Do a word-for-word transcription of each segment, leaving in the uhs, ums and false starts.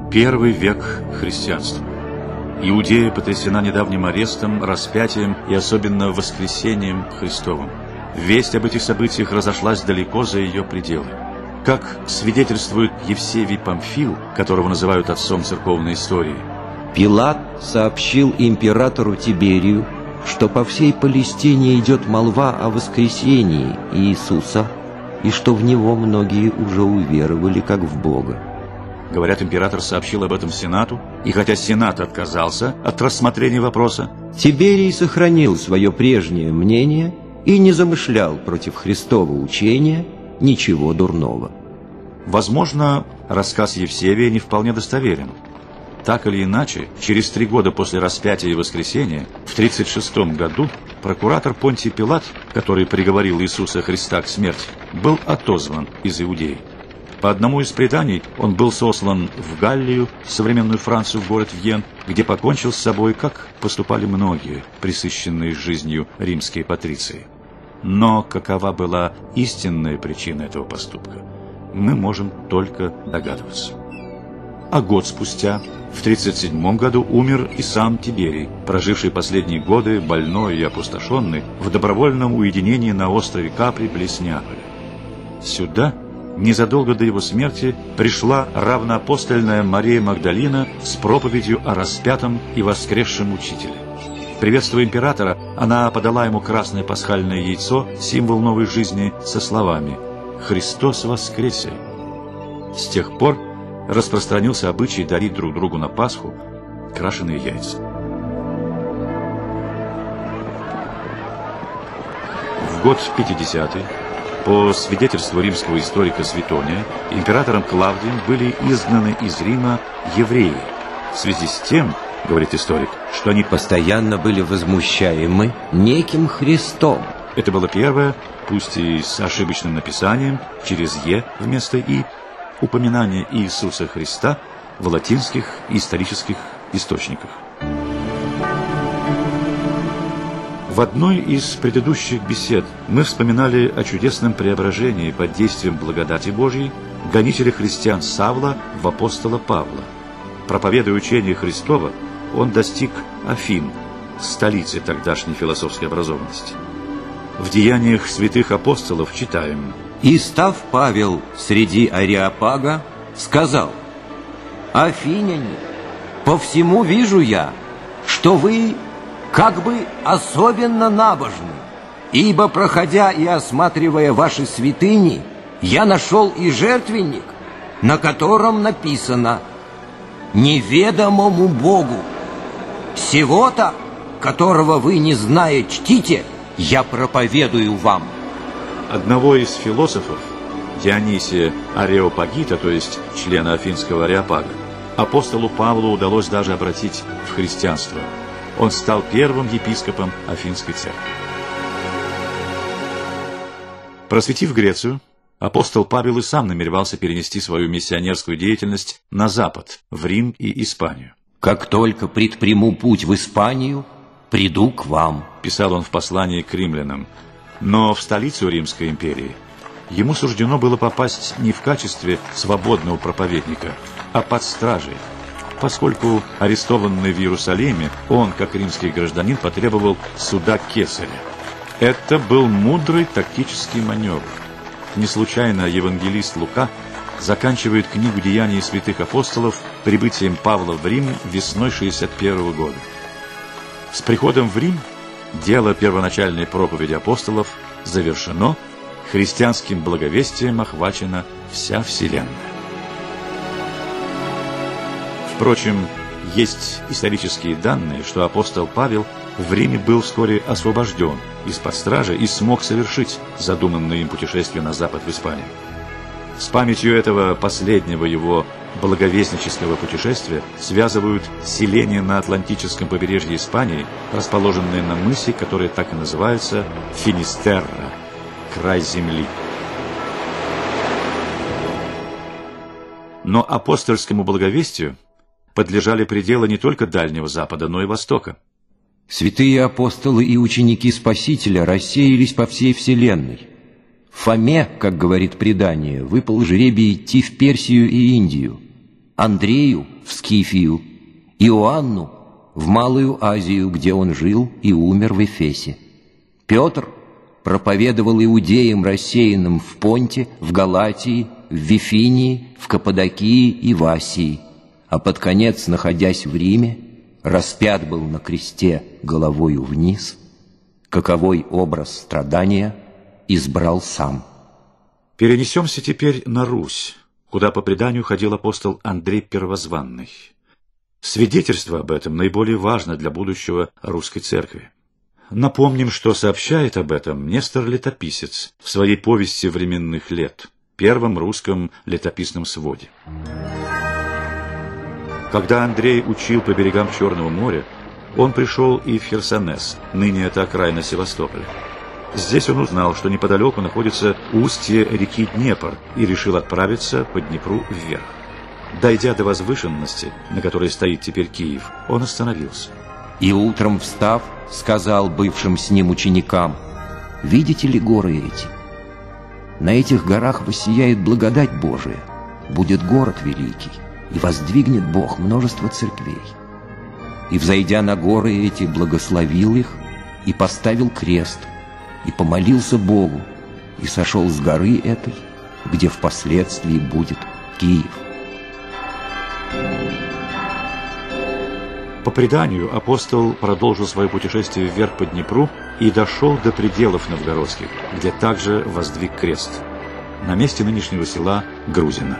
Первый век христианства. Иудея потрясена недавним арестом, распятием и особенно воскресением Христовым. Весть об этих событиях разошлась далеко за ее пределы. Как свидетельствует Евсевий Памфил, которого называют отцом церковной истории, Пилат сообщил императору Тиберию, что по всей Палестине идет молва о воскресении Иисуса, и что в Него многие уже уверовали, как в Бога. Говорят, император сообщил об этом Сенату, и хотя Сенат отказался от рассмотрения вопроса, Тиберий сохранил свое прежнее мнение и не замышлял против Христова учения ничего дурного. Возможно, рассказ Евсевия не вполне достоверен. Так или иначе, через три года после распятия и воскресения, в тридцать шестом году, прокуратор Понтий Пилат, который приговорил Иисуса Христа к смерти, был отозван из Иудеи. По одному из преданий он был сослан в Галлию, современную Францию, в город Вьен, где покончил с собой, как поступали многие, пресыщенные жизнью римские патриции. Но какова была истинная причина этого поступка, мы можем только догадываться. А год спустя, в тридцать седьмом году, умер и сам Тиберий, проживший последние годы, больной и опустошенный, в добровольном уединении на острове Капри близ Неаполя. Сюда, незадолго до его смерти, пришла равноапостольная Мария Магдалина с проповедью о распятом и воскресшем Учителе. Приветствуя императора, она подала ему красное пасхальное яйцо, символ новой жизни, со словами «Христос воскресе!». С тех пор распространился обычай дарить друг другу на Пасху крашеные яйца. В год пятидесятый, по свидетельству римского историка Светония, императором Клавдием были изгнаны из Рима евреи. В связи с тем, говорит историк, что они постоянно были возмущаемы неким Христом. Это было первое, пусть и с ошибочным написанием, через «е» вместо «и», упоминание Иисуса Христа в латинских и исторических источниках. В одной из предыдущих бесед мы вспоминали о чудесном преображении под действием благодати Божьей гонителя христиан Савла в апостола Павла. Проповедуя учение Христова, он достиг Афин, столицы тогдашней философской образованности. В деяниях святых апостолов читаем: «И став Павел среди Ареопага, сказал: Афиняне, по всему вижу я, что вы как бы особенно набожны, ибо, проходя и осматривая ваши святыни, я нашел и жертвенник, на котором написано: неведомому Богу. Сего-то, которого вы, не зная, чтите, я проповедую вам». Одного из философов, Дионисия Ареопагита, то есть члена Афинского Ареопага, апостолу Павлу удалось даже обратить в христианство. Он стал первым епископом Афинской церкви. Просветив Грецию, апостол Павел и сам намеревался перенести свою миссионерскую деятельность на запад, в Рим и Испанию. «Как только предприму путь в Испанию, приду к вам», — писал он в послании к римлянам. Но в столицу Римской империи ему суждено было попасть не в качестве свободного проповедника, а под стражей, поскольку, арестованный в Иерусалиме, он, как римский гражданин, потребовал суда Кесаря. Это был мудрый тактический маневр. Не случайно евангелист Лука заканчивает книгу «Деяний святых апостолов» прибытием Павла в Рим весной шестьдесят первого года. С приходом в Рим дело первоначальной проповеди апостолов завершено, христианским благовестием охвачена вся вселенная. Впрочем, есть исторические данные, что апостол Павел в Риме был вскоре освобожден из-под стражи и смог совершить задуманное им путешествие на запад в Испанию. С памятью этого последнего его благовестнического путешествия связывают селение на Атлантическом побережье Испании, расположенное на мысе, который так и называется Финистерра, край земли. Но апостольскому благовестию подлежали пределы не только Дальнего Запада, но и Востока. Святые апостолы и ученики Спасителя рассеялись по всей вселенной. Фоме, как говорит предание, выпал жребий идти в Персию и Индию, Андрею в Скифию, Иоанну в Малую Азию, где он жил и умер в Эфесе. Петр проповедовал иудеям, рассеянным в Понте, в Галатии, в Вифинии, в Каппадокии и в Асии, а под конец, находясь в Риме, распят был на кресте головою вниз, каковой образ страдания избрал сам. Перенесемся теперь на Русь, куда по преданию ходил апостол Андрей Первозванный. Свидетельство об этом наиболее важно для будущего русской церкви. Напомним, что сообщает об этом Нестор-летописец в своей повести временных лет, первом русском летописном своде. Когда Андрей учил по берегам Черного моря, он пришел и в Херсонес, ныне это окраина Севастополя. Здесь он узнал, что неподалеку находится устье реки Днепр, и решил отправиться по Днепру вверх. Дойдя до возвышенности, на которой стоит теперь Киев, он остановился. И утром встав, сказал бывшим с ним ученикам: «Видите ли горы эти? На этих горах воссияет благодать Божия, будет город великий, и воздвигнет Бог множество церквей». И, взойдя на горы эти, благословил их и поставил крест, и помолился Богу, и сошел с горы этой, где впоследствии будет Киев. По преданию, апостол продолжил свое путешествие вверх по Днепру и дошел до пределов новгородских, где также воздвиг крест, на месте нынешнего села Грузино.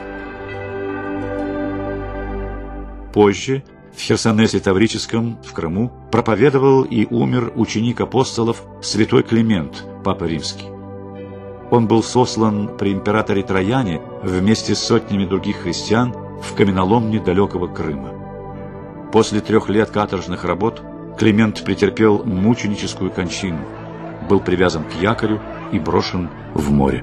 Позже, в Херсонесе Таврическом, в Крыму, проповедовал и умер ученик апостолов святой Климент, папа римский. Он был сослан при императоре Трояне вместе с сотнями других христиан в каменоломне далекого Крыма. После трех лет каторжных работ Климент претерпел мученическую кончину, был привязан к якорю и брошен в море.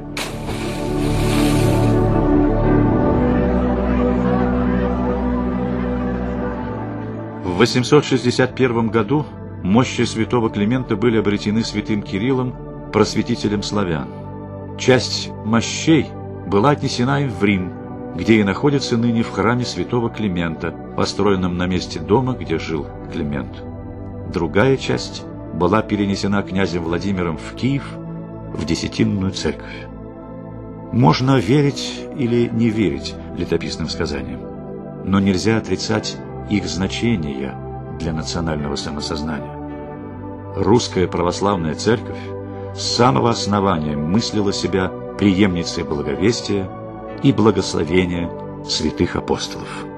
В восемьсот шестьдесят первом году мощи святого Климента были обретены святым Кириллом, просветителем славян. Часть мощей была отнесена им в Рим, где и находится ныне в храме святого Климента, построенном на месте дома, где жил Климент. Другая часть была перенесена князем Владимиром в Киев, в Десятинную церковь. Можно верить или не верить летописным сказаниям, но нельзя отрицать их значения для национального самосознания. Русская православная церковь с самого основания мыслила себя преемницей благовестия и благословения святых апостолов.